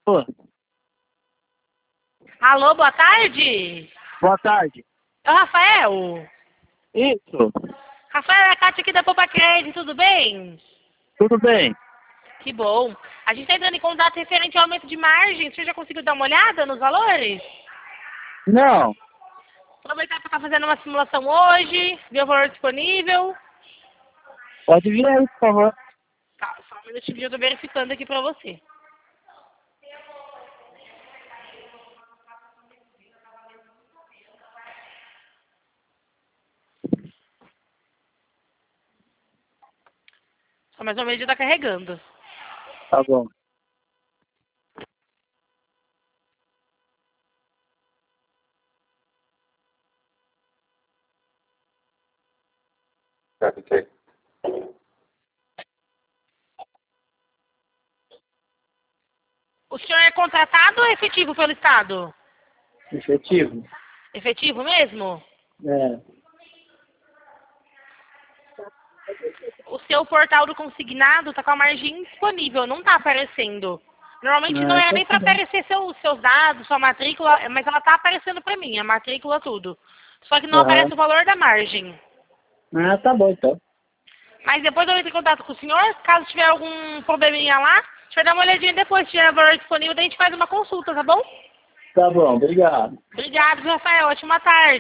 Ô, Alô, boa tarde. boa tarde. É o Rafael. Isso, Rafael, é a Kátia aqui da Poupa Crédito, tudo bem? tudo bem? Que bom. A gente está entrando em contato referente ao aumento de margem. Você já conseguiu dar uma olhada nos valores? Não, Aproveitar para estar fazendo uma simulação hoje, ver o valor disponível. pode vir aí, por favor. Tá, só um minutinho que eu estou verificando aqui para você. Só mais ou menos já está carregando. Tá bom. O senhor é contratado ou efetivo pelo Estado? Efetivo? Efetivo mesmo? É. O seu portal do consignado está com a margem disponível, não está aparecendo. Normalmente não é Então nem para tá bom. aparecer seus dados, sua matrícula, mas ela está aparecendo para mim, a matrícula, tudo. Só que não Aham. aparece o valor da margem. Ah, tá bom então. Mas depois eu entro em contato com o senhor, caso tiver algum probleminha lá, o senhor dá uma olhadinha depois, se tiver o valor disponível, daí a gente faz uma consulta, tá bom? Tá bom, obrigado. Obrigado, Rafael. Ótima tarde.